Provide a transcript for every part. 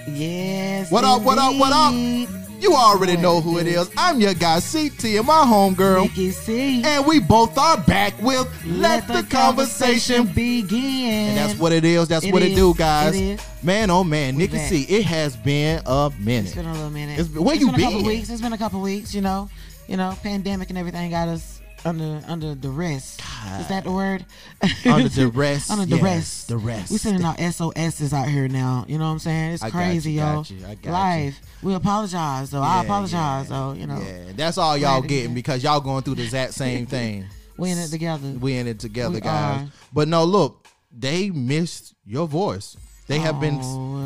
Yes. What up, what up, what up? You already know who it is. I'm your guy, CT, and my homegirl, Nikki C. And we both are back with Let the Conversation Begin. And that's what it is. That's what it do, guys. It is. Man, oh man, Nikki C, it has been a minute. It's been a little minute. Where you been? It's been a couple weeks, you know. Pandemic and everything got us under duress. God. Is that the word? Under duress. Under duress. Duress. We sending out SOSs out here now. You know what I'm saying? It's crazy, yo. I got Life. We apologize, though. I apologize, though. You know. Yeah, that's all y'all getting because y'all going through the exact same thing. We in it together. We in it together, guys. But no, look, they missed your voice. They have been,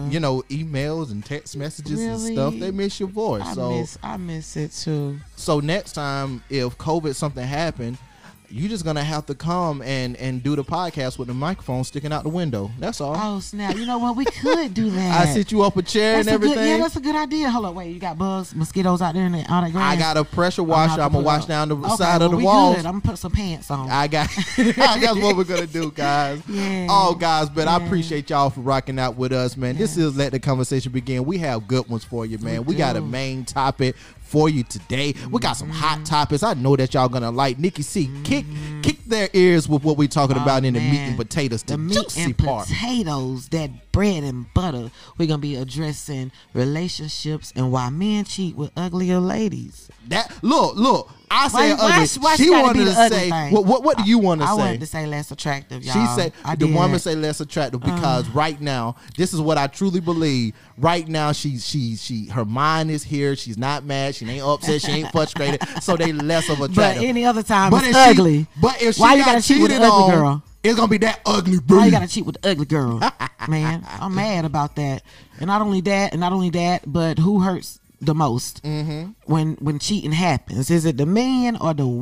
emails and text messages and stuff. They miss your voice. I miss it too. So next time, if COVID something happened, you just gonna have to come and do the podcast with the microphone sticking out the window. That's all. Oh snap! You know what? We could do that. I sit you up a chair and everything. That's a good idea. Hold on, wait. You got bugs, mosquitoes out there and all that grass? I got a pressure washer. I'm gonna wash down the side of the walls. I'm gonna put some pants on. That's what we're gonna do, guys. Yeah. Oh, guys, but I appreciate y'all for rocking out with us, man. This is Let the Conversation Begin. We have good ones for you, man. We got a main topic for you today. We got some hot topics. I know that y'all gonna like. Nikki C, kick their ears with what we talking about in the meat and potatoes, the meat juicy and part. Potatoes, that bread and butter. We're gonna be addressing relationships and why men cheat with uglier ladies. That look. I said ugly. Why she wanted to say what do you want to say? I wanted to say less attractive, y'all. She said the woman say less attractive because right now, this is what I truly believe. Right now, her mind is here. She's not mad. She ain't upset. She ain't frustrated. So they less of attractive. But any other time, it's ugly. But if she why you gotta cheat with the ugly girl? It's gonna be that ugly boo. Why you gotta cheat with the ugly girl, man? I'm mad about that. And not only that, but who hurts the most when cheating happens? Is it the men or the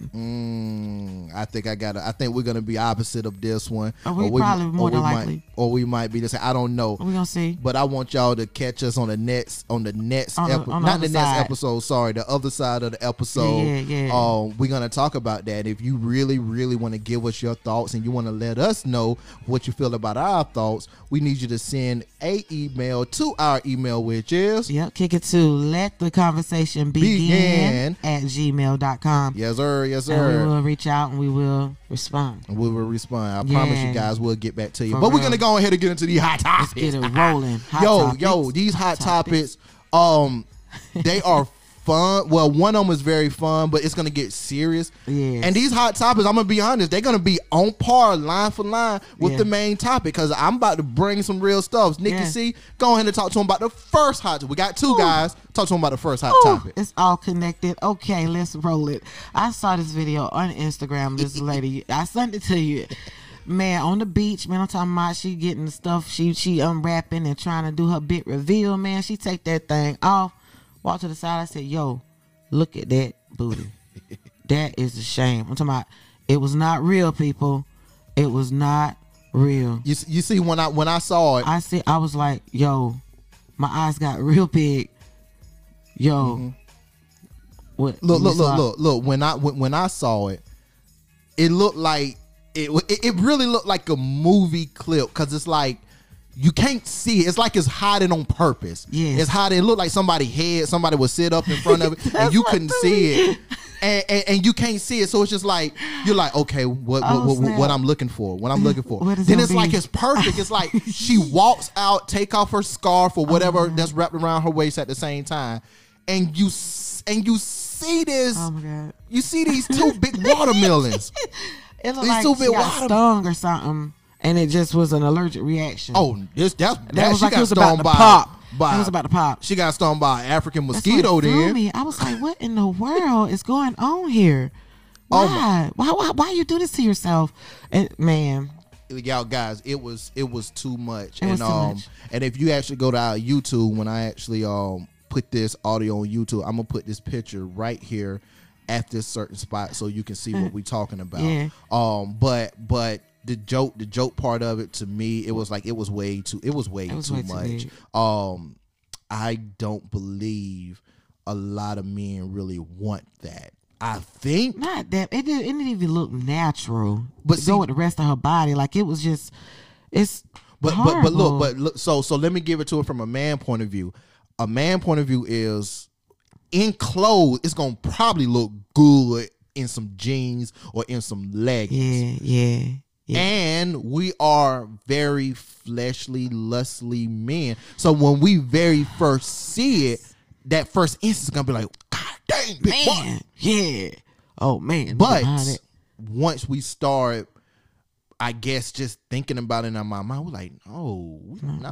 women? I think we're gonna be opposite of this one. We probably more than likely. Or we might be the same. I don't know. We're gonna see. But I want y'all to catch us on the next episode. Sorry, the other side of the episode. Yeah. We're gonna talk about that. If you really, really want to give us your thoughts and you want to let us know what you feel about our thoughts, we need you to send an email to our email, which is kick it to Let the Conversation Begin at gmail.com. Yes, sir. Yes, sir. And we will reach out and we will respond. I promise you guys we'll get back to you. But real. we're gonna go ahead and get into these hot topics. Let's get it rolling. Yo, these hot topics, they are fun. Well, one of them is very fun, but it's gonna get serious. Yes. And these hot topics, I'm gonna be honest, they're gonna be on par, line for line, with the main topic because I'm about to bring some real stuff. Nikki C, go ahead and talk to him about the first hot topic. We got two guys. Talk to him about the first hot topic. It's all connected. Okay, let's roll it. I saw this video on Instagram. This lady, I sent it to you. Man, on the beach, man, I'm talking about she getting the stuff. She unwrapping and trying to do her big reveal, man. She take that thing off. Walk to the side. I said, yo, look at that booty. That is a shame. I'm talking about it was not real, people. It was not real. You see, when I saw it, I was like, yo, my eyes got real big. Yo, what? Look. When I saw it, it looked like it really looked like a movie clip because it's like. You can't see it. It's like it's hiding on purpose. Yes. It's hiding. It looked like somebody would sit up in front of it and you couldn't see it. And you can't see it. So it's just like, you're like, okay, what I'm looking for. Then it's like it's perfect. It's like she walks out, take off her scarf or whatever that's wrapped around her waist at the same time. And you see this. Oh my God. You see these two big watermelons. It looked like she got stung or something. And it just was an allergic reaction. Oh, that was like it was about to pop. It was about to pop. She got stung by an African mosquito. Then I was like, "What in the world is going on here? Why? Why you do this to yourself?" And man, y'all guys, it was too much. It was too much. And if you actually go to our YouTube, when I actually put this audio on YouTube, I'm gonna put this picture right here at this certain spot so you can see what we're talking about. Yeah. But the joke part of it, to me, it was way too much. I don't believe a lot of men really want that. I think not that it didn't even look natural. But go with the rest of her body, like it was just But look. So let me give it to it from a man point of view. A man point of view is in clothes. It's gonna probably look good in some jeans or in some leggings. Yeah. And we are very fleshly, lustly men. So when we very first see it, that first instant is gonna be like, God dang, big boy. Yeah. Oh man. But once we start, I guess, just thinking about it in my mind, we're like, no,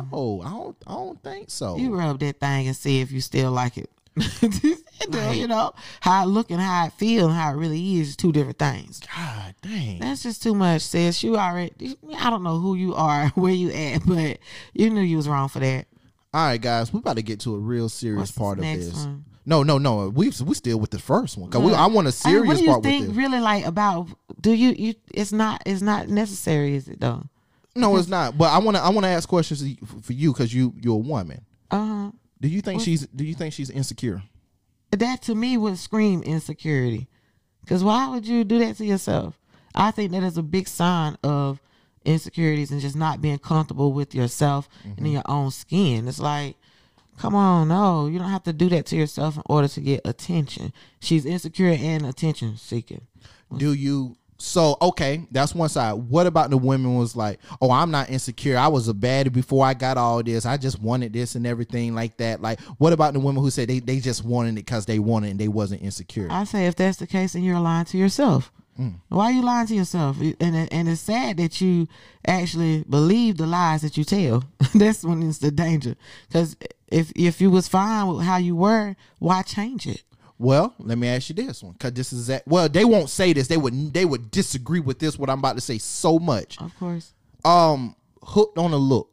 I don't think so. You rub that thing and see if you still like it. You know, how it look and how it feel and how it really is two different things. God dang. That's just too much, sis. You already, I don't know who you are, where you at, but you knew you was wrong for that. All right, guys, we about to get to a real serious part of this. One? No. We still with the first one. Cause I want a serious part with this. What do you think really like about, do you it's not necessary, is it though? No, it's not. But I want to ask questions for you because you're a woman. Uh-huh. Do you think she's insecure? That to me would scream insecurity. Because why would you do that to yourself? I think that is a big sign of insecurities and just not being comfortable with yourself and in your own skin. It's like, come on, no, you don't have to do that to yourself in order to get attention. She's insecure and attention seeking. Do you? So, okay, that's one side. What about the women was like, oh, I'm not insecure. I was a baddie before I got all this. I just wanted this and everything like that. Like, what about the women who said they just wanted it because they wanted it and they wasn't insecure? I say if that's the case, then you're lying to yourself. Why are you lying to yourself? And it's sad that you actually believe the lies that you tell. That's when it's the danger. Because if you was fine with how you were, why change it? Well, let me ask you this one, because this is well, they won't say this. They would disagree with this. What I'm about to say so much. Of course. Hooked on a look.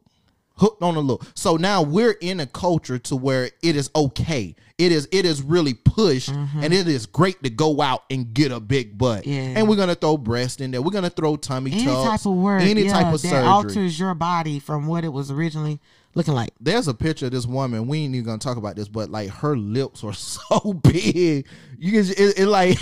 So now we're in a culture to where it is okay. It is really pushed, and it is great to go out and get a big butt. Yeah. And we're gonna throw breast in there. We're gonna throw tummy tucks. Any type of work, any type of that surgery alters your body from what it was originally looking like. There's a picture of this woman. We ain't even gonna talk about this, but like her lips are so big. You can it like.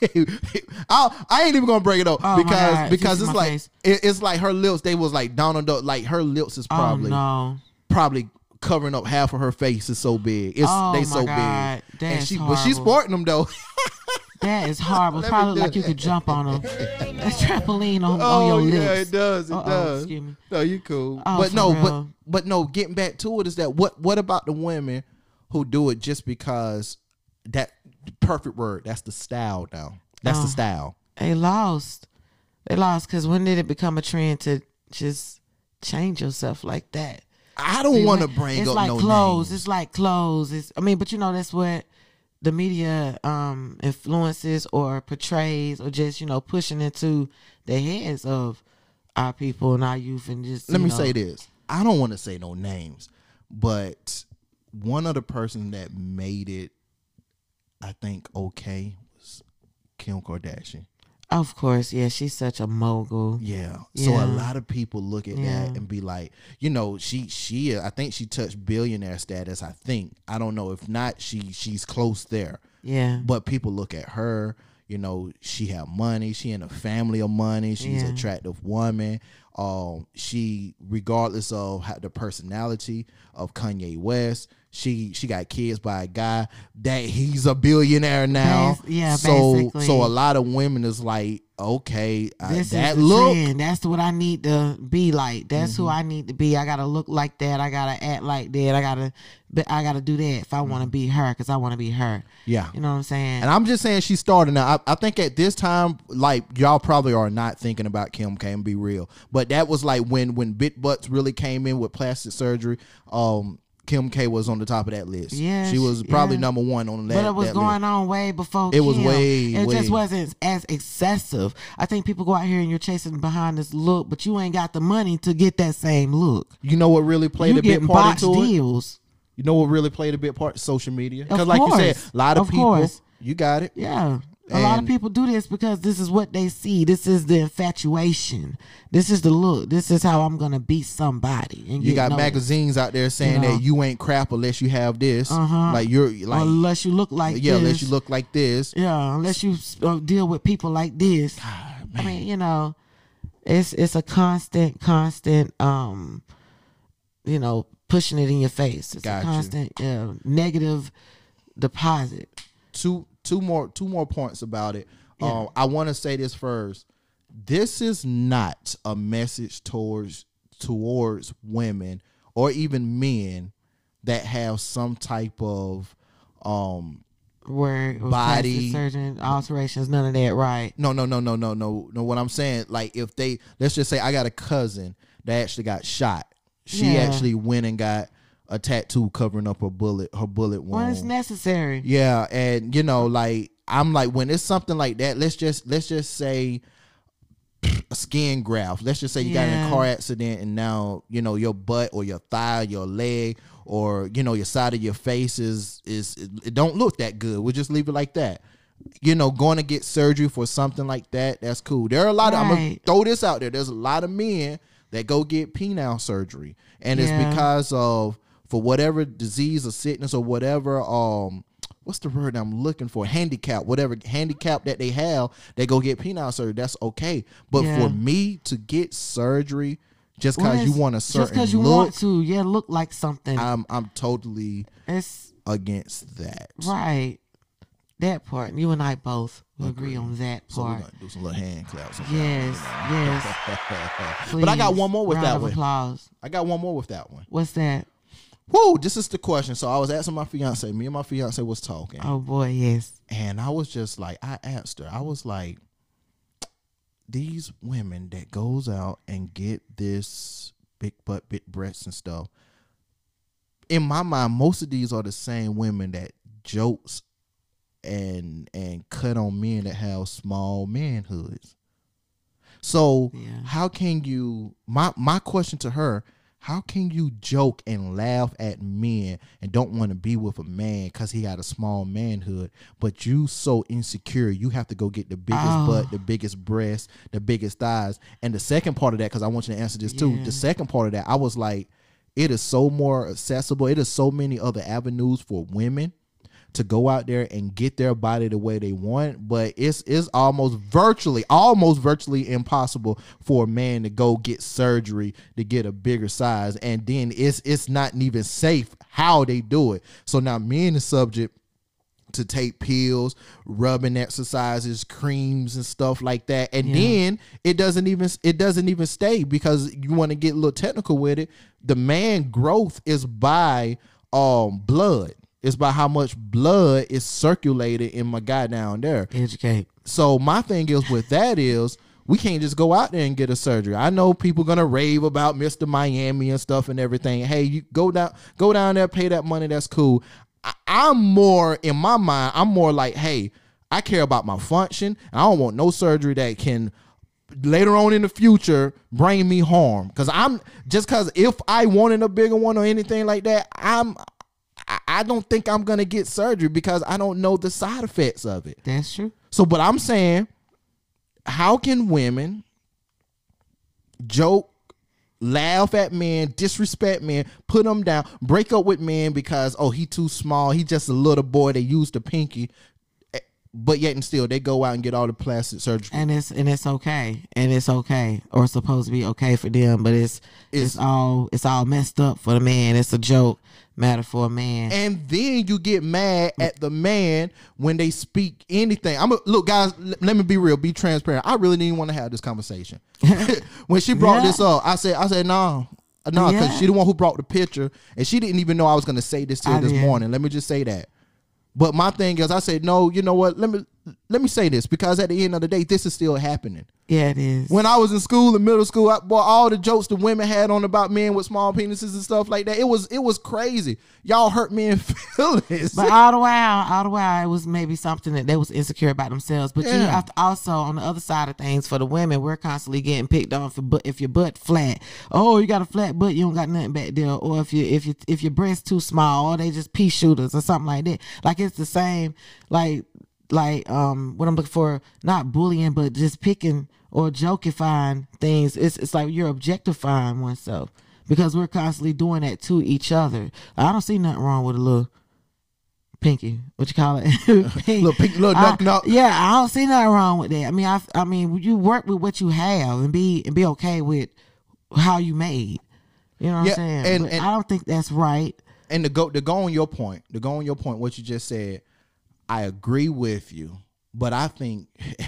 I ain't even gonna break it up because it's like it's like her lips. They was like Donald Duck. Like her lips is probably covering up half of her face. Is so big. They so big. That's horrible. But she's sporting them though. That is horrible. Probably like you could jump on a trampoline on your lips. Yeah, it does. It does. Excuse me. No, you cool. Oh, but no. Getting back to it is that what about the women who do it just because that perfect word? That's the style now. That's the style. They lost because when did it become a trend to just change yourself like that? I don't want to bring up like no clothes. names. It's like clothes. But you know that's what the media influences or portrays or just pushing into the heads of our people and our youth and just. Let me say this. I don't want to say no names, but one other person that made it, I think, okay was Kim Kardashian. Of course, yeah, she's such a mogul. Yeah. So a lot of people look at that and be like, she I think she touched billionaire status. I think. I don't know. If not, she's close there. Yeah. But people look at her, she have money, she in a family of money, she's an attractive woman. She, regardless of the personality of Kanye West, she got kids by a guy that he's a billionaire now. Basically. So a lot of women is like, okay, this that is the look. trend. That's what I need to be like. That's who I need to be. I gotta look like that. I gotta act like that. I gotta do that if I want to be her, because I want to be her. Yeah, you know what I'm saying. And I'm just saying she's starting now. I think at this time, like y'all probably are not thinking about Kim K, and be real, but that was like when bit butts really came in with plastic surgery. Kim K was on the top of that list. Yeah, she was probably number one on that. But it was going on way before. It was way. It just wasn't as excessive. I think people go out here and you're chasing behind this look, but you ain't got the money to get that same look. You know what really played a big part into deals. You know what really played a big part? Social media. Because like you said, a lot of people. You got it. Yeah. A lot of people do this because this is what they see. This is the infatuation. This is the look. This is how I'm going to beat somebody. And you got magazines out there saying that you ain't crap unless you have this. Like you're like, unless you look like this. Yeah, unless you look like this. Yeah, unless you deal with people like this. God, I mean, it's a constant pushing it in your face. It's Got a constant negative deposit. Two more points about it. Yeah. I want to say this first. This is not a message towards women or even men that have some type of where body surgeon alterations, none of that, right? No. What I'm saying, like, if let's just say I got a cousin that actually got shot. She actually went and got a tattoo covering up her bullet wound. When it's necessary. Yeah, and like, I'm like, when it's something like that, let's just say a skin graft. Let's just say you got in a car accident and now your butt or your thigh, your leg, or your side of your face is it don't look that good. We'll just leave it like that. Going to get surgery for something like that, that's cool. There are a lot of, I'm gonna throw this out there. There's a lot of men that go get penile surgery, and it's because of, for whatever disease or sickness or whatever, what's the word I'm looking for? Whatever handicap that they have, they go get penile surgery. That's okay. But for me to get surgery just because you want a certain just because you want to, look like something, I'm totally against that. Right. That part. You and I both will agree on that part. So we're gonna do some little hand claps. Yes. But I got one more with that one. Applause. I got one more with that one. What's that? Whoa, this is the question. So I was asking my fiance. Me and my fiance was talking. Oh boy, yes. And I was just like, I asked her. I was like, these women that goes out and get this big butt, big breasts and stuff. In my mind, most of these are the same women that jokes and cut on men that have small manhoods. So how can you? My question to her. How can you joke and laugh at men and don't want to be with a man because he got a small manhood, but you so insecure you have to go get the biggest butt, the biggest breast, the biggest thighs? And the second part of that, because I want you to answer this too, the second part of that, I was like, it is so more accessible. It is so many other avenues for women to go out there and get their body the way they want, but it's almost virtually impossible for a man to go get surgery to get a bigger size, and then it's not even safe how they do it. So now men are subject to take pills, rubbing exercises, creams and stuff like that, and then it doesn't even stay, because you want to get a little technical with it. The man growth is by blood. It's by how much blood is circulated in my guy down there. Educate. So my thing is with that is, we can't just go out there and get a surgery. I know people gonna rave about Mr. Miami and stuff and everything. Hey, you go down there, pay that money. That's cool. I'm more, in my mind, I'm more like, hey, I care about my function. I don't want no surgery that can later on in the future bring me harm. Because if I wanted a bigger one or anything like that, I don't think I'm going to get surgery because I don't know the side effects of it. That's true. So, but I'm saying, how can women joke, laugh at men, disrespect men, put them down, break up with men because, he too small, he just a little boy, they used the pinky, but yet and still they go out and get all the plastic surgery. And it's okay. And it's okay, or it's supposed to be okay for them, but it's all messed up for the man. It's a joke matter for a man. And then you get mad at the man when they speak anything. Look, guys, let me be real, be transparent. I really didn't want to have this conversation. When she brought this up, I said no, because she the one who brought the picture, and she didn't even know I was going to say this to her this morning. Let me just say that. But my thing is, I said, no, you know what? Let me say this, because at the end of the day, this is still happening. Yeah, it is. When I was in school, in middle school, all the jokes the women had on about men with small penises and stuff like that, it was crazy. Y'all hurt men's feelings. But all the while, it was maybe something that they was insecure about themselves. But you have to also, on the other side of things, for the women, we're constantly getting picked on if your butt flat. Oh, you got a flat butt, you don't got nothing back there. Or if your breast too small, or they just pea shooters or something like that. Like, it's the same, like what I'm looking for, not bullying, but just picking or jokifying things. It's like you're objectifying oneself, because we're constantly doing that to each other. I don't see nothing wrong with a little pinky. What you call it? Little pinky, little knock. Yeah, I don't see nothing wrong with that. I mean, you work with what you have and be okay with how you made. You know what I'm saying? And I don't think that's right. And to go on your point, what you just said, I agree with you, but I think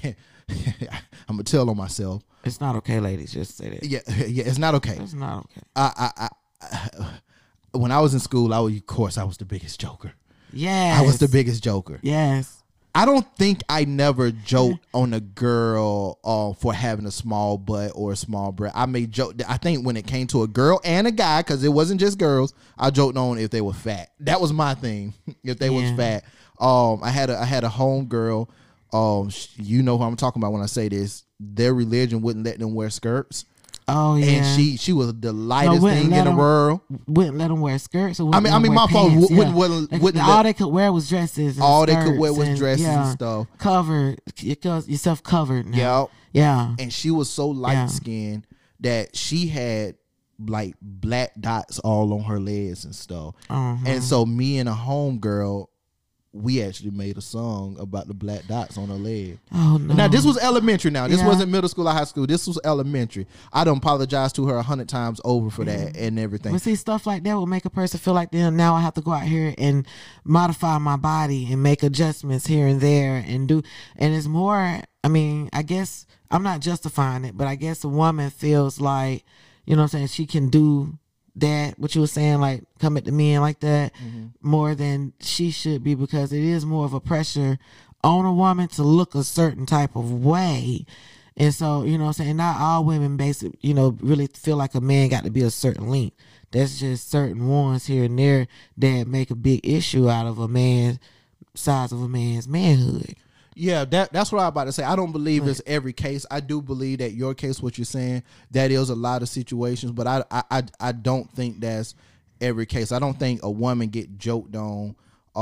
I'm gonna tell on myself. It's not okay, ladies. Just say that. Yeah, it's not okay. It's not okay. I when I was in school, I was the biggest joker. Yes, I was the biggest joker. Yes. I don't think I never joked on a girl for having a small butt or a small breast. I may joke. I think when it came to a girl and a guy, because it wasn't just girls, I joked on if they were fat. That was my thing. If they was fat. I had a home girl. You know who I'm talking about when I say this. Their religion wouldn't let them wear skirts. Oh yeah, and she was the lightest thing in the world. Wouldn't let them wear skirts. Or I mean, my fault. Wouldn't all they could wear was dresses. And all they could wear was dresses and stuff. Covered, yourself covered. Now. Yeah. And she was so light skinned that she had like black dots all on her legs and stuff. And so me and a homegirl, we actually made a song about the black dots on her leg. Oh no! Now this was elementary. Now this wasn't middle school or high school. This was elementary. I don't apologize to her 100 times over for that and everything. But see, stuff like that will make a person feel like, now I have to go out here and modify my body and make adjustments here and there and do. And it's more. I mean, I guess I'm not justifying it, but I guess a woman feels like, you know what I'm saying, she can do that, what you were saying, like come at the men like that more than she should be, because it is more of a pressure on a woman to look a certain type of way. And so, you know what I'm saying, not all women basically, really feel like a man got to be a certain length. That's just certain ones here and there that make a big issue out of a man's size of a man's manhood. Yeah, that's what I was about to say. I don't believe it's every case. I do believe that your case, what you're saying, that is a lot of situations, but I don't think that's every case. I don't think a woman get joked on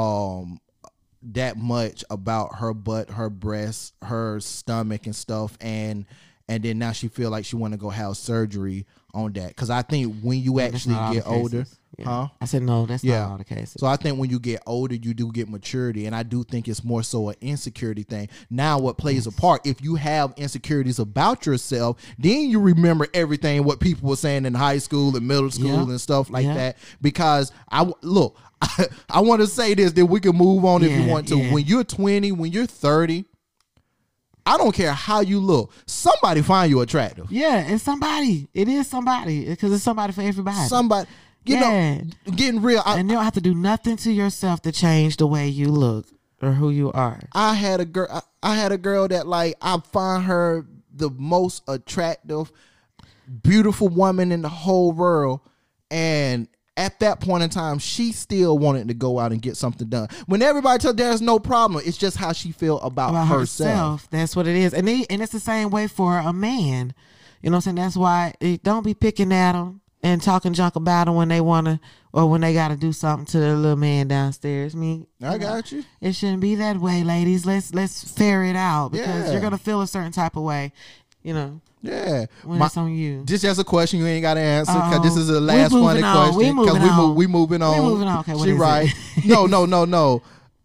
that much about her butt, her breasts, her stomach and stuff, and then now she feel like she want to go have surgery on that. Because I think when you actually get older, I said no, that's not all the cases. So I think when you get older, you do get maturity, and I do think it's more so an insecurity thing. Now, what plays a part, if you have insecurities about yourself, then you remember everything what people were saying in high school and middle school and stuff like that. Because I want to say this, then we can move on if you want to. When you're 20, when you're 30, I don't care how you look. Somebody find you attractive. Yeah, it's somebody. It is somebody, because it's somebody for everybody. Somebody. You know, getting real. And you don't have to do nothing to yourself to change the way you look or who you are. I had a girl that, like, I find her the most attractive, beautiful woman in the whole world. And at that point in time, she still wanted to go out and get something done. When everybody tells there's no problem, it's just how she feel about herself. That's what it is. And it's the same way for a man. You know what I'm saying? That's why don't be picking at them and talking junk about them when they want to, or when they got to do something to the little man downstairs. I got you. It shouldn't be that way, ladies. Let's ferret it out, because you're gonna feel a certain type of way, when it's on you. This is a question you ain't got to answer, because this is the last funny question. We moving on. We moving on. Okay, she right. No.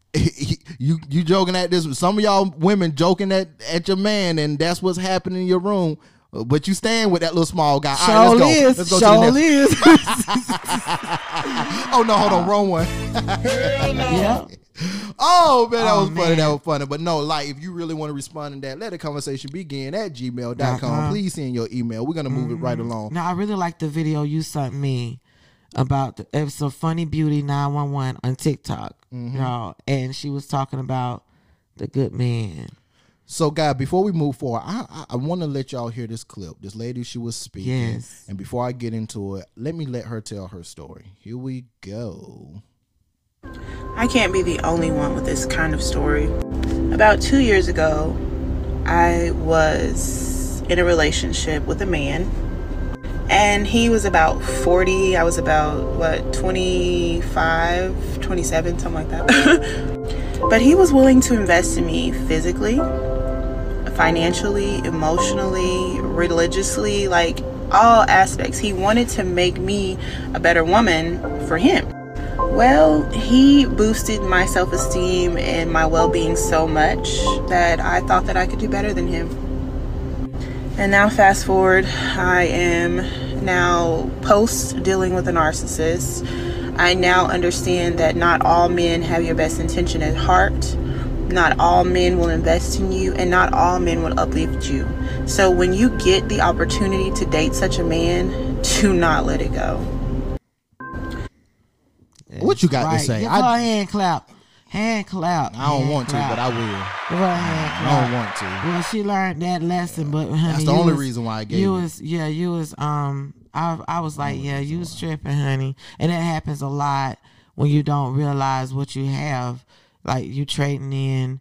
You joking at this? Some of y'all women joking at your man, and that's what's happening in your room. But you staying with that little small guy. All right, let's go. Oh no, hold on, wrong one. Yeah. Oh man, that was funny. That was funny. But no, like, if you really want to respond to that, let the conversation begin at gmail.com. Please send your email. We're gonna move it right along. Now, I really like the video you sent me about it's a Funny Beauty 911 on TikTok, y'all, and she was talking about the good man. So, guys, before we move forward, I want to let y'all hear this clip. This lady, she was speaking. Yes. And before I get into it, let her tell her story. Here we go. I can't be the only one with this kind of story. About 2 years ago, I was in a relationship with a man. And he was about 40. I was about, 25, 27, something like that. But he was willing to invest in me physically, financially, emotionally, religiously, like all aspects. He wanted to make me a better woman for him. Well, he boosted my self-esteem and my well-being so much that I thought that I could do better than him. And now fast forward, I am Now, post dealing with a narcissist, I now understand that not all men have your best intention at heart. Not all men will invest in you, and not all men will uplift you. So when you get the opportunity to date such a man, do not let it go. What you got to say? Give her a hand clap. Hand clap. I don't want to, but I will. Give her a hand clap. I don't want to. Well, she learned that lesson, but honey, that's the only reason why I gave you was I was like, yeah, you was tripping, honey. And that happens a lot when you don't realize what you have. Like you trading in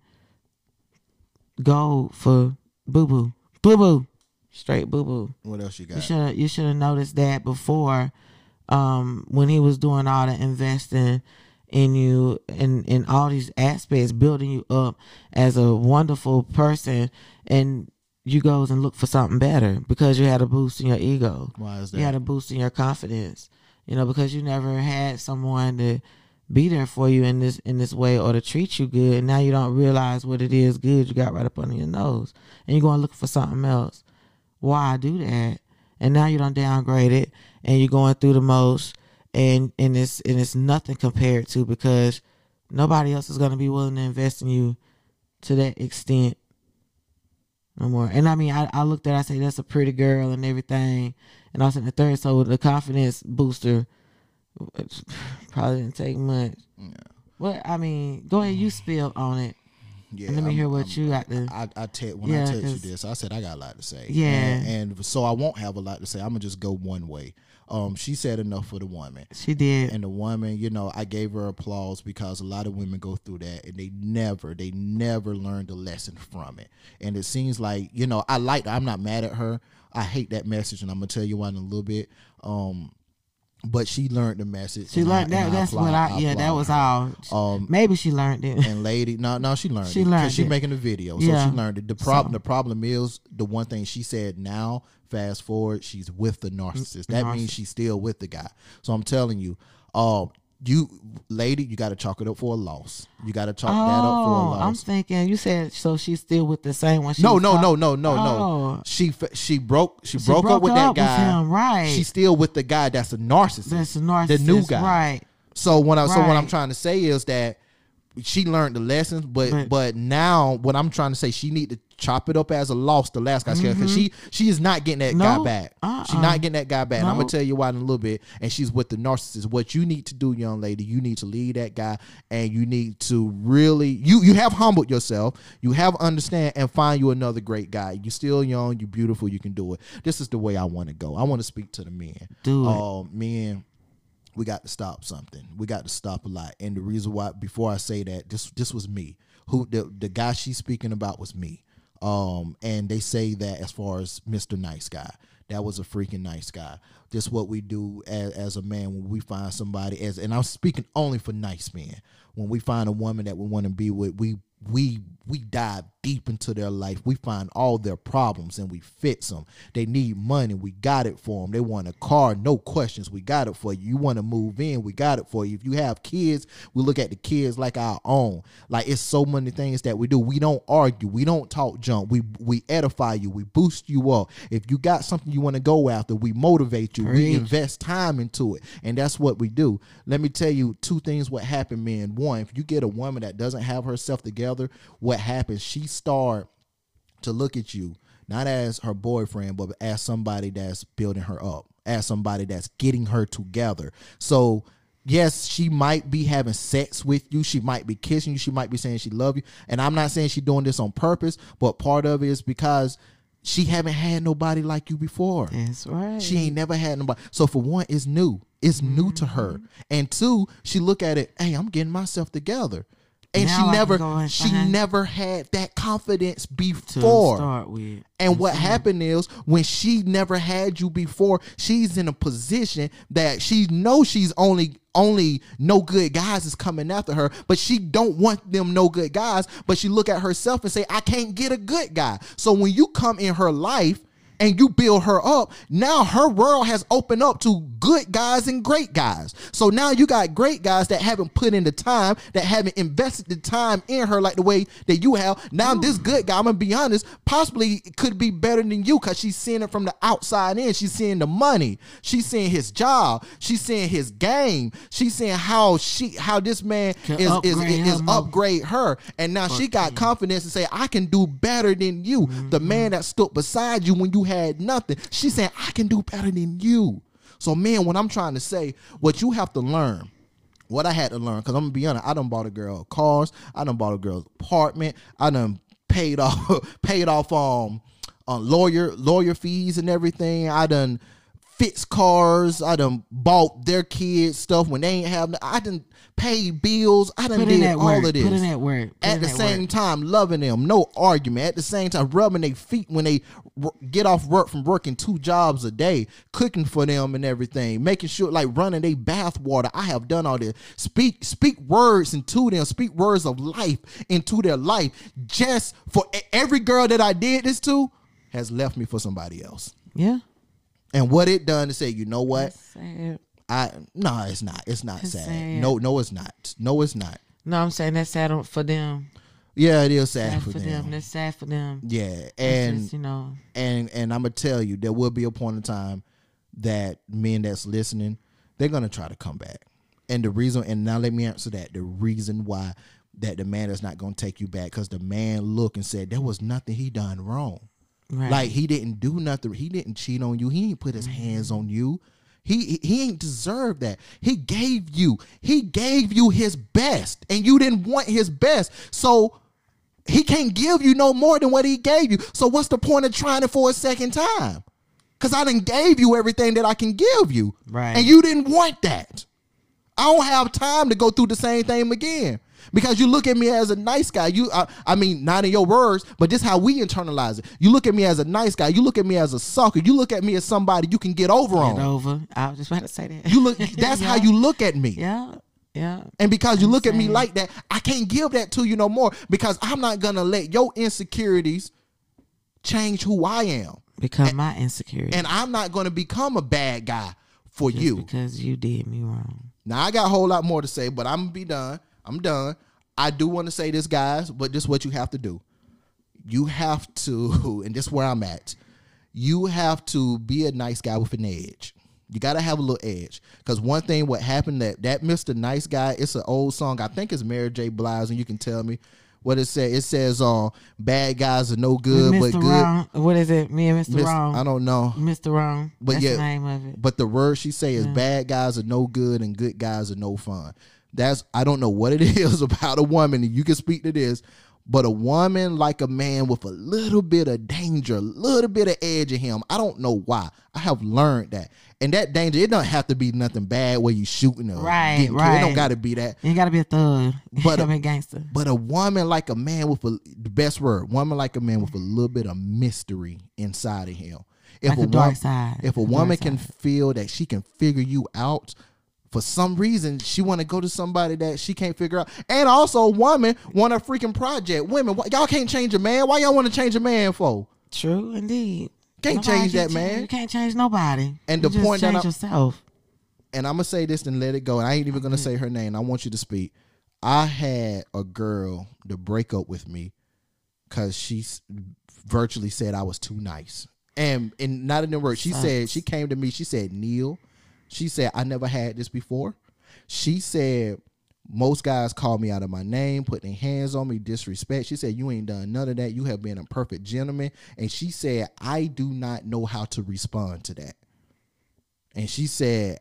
gold for boo boo, straight boo boo. What else you got? You should have noticed that before, when he was doing all the investing in you and in all these aspects, building you up as a wonderful person, and you goes and look for something better because you had a boost in your ego. Why is that? You had a boost in your confidence, because you never had someone to be there for you in this way or to treat you good, and now you don't realize what it is good you got right up under your nose, and you're going to look for something else. Why do that? And now you don't downgrade it, and you're going through the most, and it's nothing compared to, because nobody else is going to be willing to invest in you to that extent no more. And I mean, I looked at it, I said, that's a pretty girl and everything, and I was in the third, so the confidence booster probably didn't take much. Yeah. Well, I mean, go ahead, you spill on it. Yeah, and let me hear what you got to. When I text you this, I said I got a lot to say. Yeah, and so I won't have a lot to say. I'm gonna just go one way. She said enough for the woman. She did. And the woman, I gave her applause, because a lot of women go through that and they never learn the lesson from it. And it seems like, I'm not mad at her. I hate that message, and I'm gonna tell you why in a little bit. But she learned the message. She learned that. That's what that was all. Maybe she learned it. And lady, no, she learned it. She learned it. She's making a video, so she learned it. The problem is the one thing she said. Now, fast forward, she's with the narcissist. That means she's still with the guy. So I'm telling you, you got to chalk it up for a loss. You got to chalk that up for a loss. I'm thinking you said so she's still with the same one. No. She broke up with that guy. With him, right? She's still with the guy that's a narcissist. That's a narcissist, the new guy, right? So what I'm trying to say is that she learned the lessons, but now what I'm trying to say, she need to chop it up as a loss the last guy, because she is not getting that guy back. She's not getting that guy back. And I'm gonna tell you why in a little bit. And she's with the narcissist. What you need to do, young lady, you need to leave that guy, and you need to really you have humbled yourself. You have understand and find you another great guy. You still young, you beautiful, you can do it. This is the way I want to go. I want to speak to the men. Do it. Men, we got to stop something. We got to stop a lot. And the reason why, before I say that, this was me. Who the guy she's speaking about was me. And they say that as far as Mr. Nice Guy, that was a freaking nice guy. This is what we do as a man when we find somebody, and I'm speaking only for nice men. When we find a woman that we want to be with, we dive deep into their life. We find all their problems and we fix them. They need money, we got it for them. They want a car, no questions, we got it for you. You want to move in, we got it for you. If you have kids, we look at the kids like our own. Like, it's so many things that we do. We don't argue, we don't talk junk. We edify you, we boost you up. If you got something you want to go after, we motivate you. We invest time into it, and that's what we do. Let me tell you two things what happen, men. One, if you get a woman that doesn't have herself together, what happens, she start to look at you not as her boyfriend, but as somebody that's building her up, as somebody that's getting her together. So yes, she might be having sex with you, she might be kissing you, she might be saying she love you, and I'm not saying she's doing this on purpose, but part of it is because she haven't had nobody like you before. That's right. She ain't never had nobody. So for one, it's new. It's new to her. And two, she look at it, hey, I'm getting myself together. And now she never had that confidence before. To start with. And what happened is, when she never had you before, she's in a position that she knows she's only no good guys is coming after her, but she don't want them no good guys. But she look at herself and say, I can't get a good guy. So when you come in her life, and you build her up, now her world has opened up to good guys and great guys. So now you got great guys that haven't put in the time, that haven't invested the time in her like the way that you have. Now this good guy, I'm gonna be honest, possibly could be better than you because she's seeing it from the outside in. She's seeing the money, she's seeing his job, she's seeing his game, she's seeing how this man is upgrade her, and now she got confidence to say, I can do better than you. The man that stood beside you when you had nothing, she's saying, I can do better than you. So man, what I'm trying to say, what you have to learn, what I had to learn, because I'm gonna be honest, I done bought a girl cars, I done bought a girl's apartment, I done paid off lawyer fees and everything. I done fixed cars, I done bought their kids stuff when they ain't have. I done paid bills. I done did all of this. Put in that work. At the same time, loving them, no argument. At the same time, rubbing their feet when they get off work from working 2 jobs a day, cooking for them and everything, making sure like running their bath water. I have done all this. Speak words into them. Speak words of life into their life. Just for every girl that I did this to has left me for somebody else. Yeah. And what it done to say, you know what? That's sad. No, it's not. It's not sad. No, it's not. No, it's not. No, I'm saying that's sad for them. Yeah, it is sad for them. That's sad for them. Yeah, and just, and I'm gonna tell you, there will be a point in time that men that's listening, they're gonna try to come back. And the reason, and now let me answer that. The reason why that the man is not gonna take you back, because the man looked and said there was nothing he done wrong. Right. Like he didn't do nothing. He didn't cheat on you. He didn't put his hands on you. He ain't deserved that. He gave you his best, and you didn't want his best. So he can't give you no more than what he gave you. So what's the point of trying it for a second time? Because I done gave you everything that I can give you. Right. And you didn't want that. I don't have time to go through the same thing again. Because you look at me as a nice guy. I mean, not in your words, but just how we internalize it. You look at me as a nice guy. You look at me as a sucker. You look at me as somebody you can get over on. Get over. I was just about to say that. You look. That's how you look at me. Yeah. Yeah. And because you look at me like that, I can't give that to you no more, because I'm not going to let your insecurities change who I am. Become my insecurity. And I'm not going to become a bad guy for just you. Because you did me wrong. Now, I got a whole lot more to say, but I'm going to be done. I'm done. I do want to say this, guys, but this is what you have to do. You have to, and this is where I'm at, you have to be a nice guy with an edge. You got to have a little edge. Because one thing, what happened, that Mr. Nice Guy, it's an old song. I think it's Mary J. Blige, and you can tell me what it says. It says, bad guys are no good, but good. Wrong. What is it? Me and Mr. Wrong. I don't know. Mr. Wrong. But that's yeah, the name of it. But the word she say is bad guys are no good and good guys are no fun. I don't know what it is about a woman, and you can speak to this, but a woman like a man with a little bit of danger, a little bit of edge in him. I don't know why. I have learned that. And that danger, it don't have to be nothing bad where you shooting or getting killed. It don't got to be that. You got to be a thug. But a gangster. But a woman like a man with the best word, woman like a man with a little bit of mystery inside of him. Like a dark side. If a woman can feel that she can figure you out, for some reason, she want to go to somebody that she can't figure out. And also, a woman want a freaking project. Women, y'all can't change a man. Why y'all want to change a man for? True, indeed. Can't change that, man. You can't change nobody. And the point that change yourself. And I'm going to say this and let it go. And I ain't even going to say her name. I want you to speak. I had a girl to break up with me because she virtually said I was too nice. And not in the words. She said, she came to me. She said, Neil. She said, I never had this before. She said, most guys call me out of my name, put their hands on me, disrespect. She said, you ain't done none of that. You have been a perfect gentleman. And she said, I do not know how to respond to that. And she said,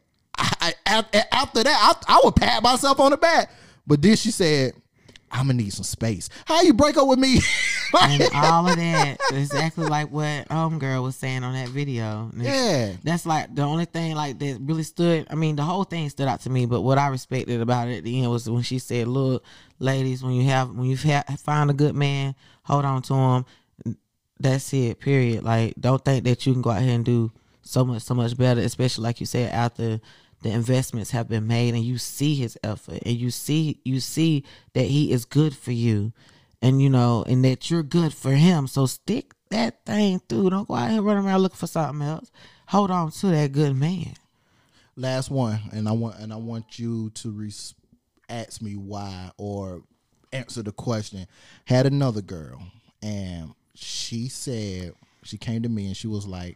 after that, I would pat myself on the back. But then she said, I'm going to need some space. How you break up with me? And all of that, exactly like what homegirl was saying on that video. Yeah. That's like the only thing like that really stood. I mean, the whole thing stood out to me, but what I respected about it at the end was when she said, look, ladies, when you've found a good man, hold on to him. That's it, period. Like, don't think that you can go out here and do so much better, especially like you said, after the investments have been made and you see his effort and you see that he is good for you and, you know, and that you're good for him. So stick that thing through. Don't go out here running around looking for something else. Hold on to that good man. Last one, and I want you to ask me why or answer the question. Had another girl, and she said, she came to me and she was like,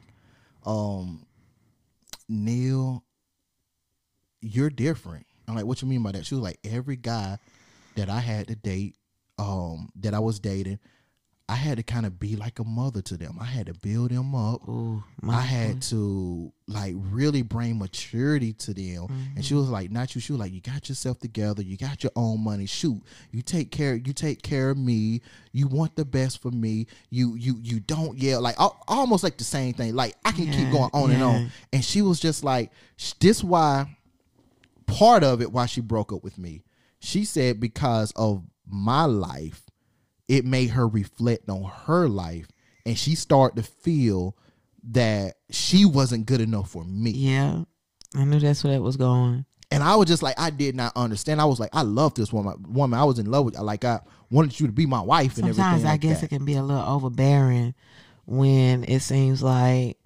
Neil, you're different. I'm like, what you mean by that? She was like, every guy that I had to date, that I was dating, I had to kind of be like a mother to them. I had to build them up. Ooh, I had to like really bring maturity to them. Mm-hmm. And she was like, not you. She was like, you got yourself together. You got your own money. Shoot, you take care of me. You want the best for me. You don't yell. Like almost like the same thing. Like I can keep going on and on. And she was just like, this why part of it why she broke up with me. She said because of my life, it made her reflect on her life, and she started to feel that she wasn't good enough for me. Yeah, I knew that's where that was going. And I was just like, I did not understand. I was like, I love this woman. I was in love with her. Like, I wanted you to be my wife and everything. Sometimes I guess it can be a little overbearing when it seems like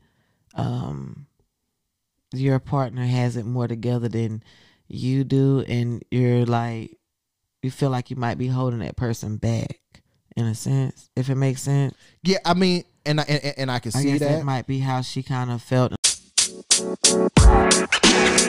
your partner has it more together than you do, and you're like, you feel like you might be holding that person back. In a sense, if it makes sense. Yeah, I mean, and I can see that might be how she kind of felt.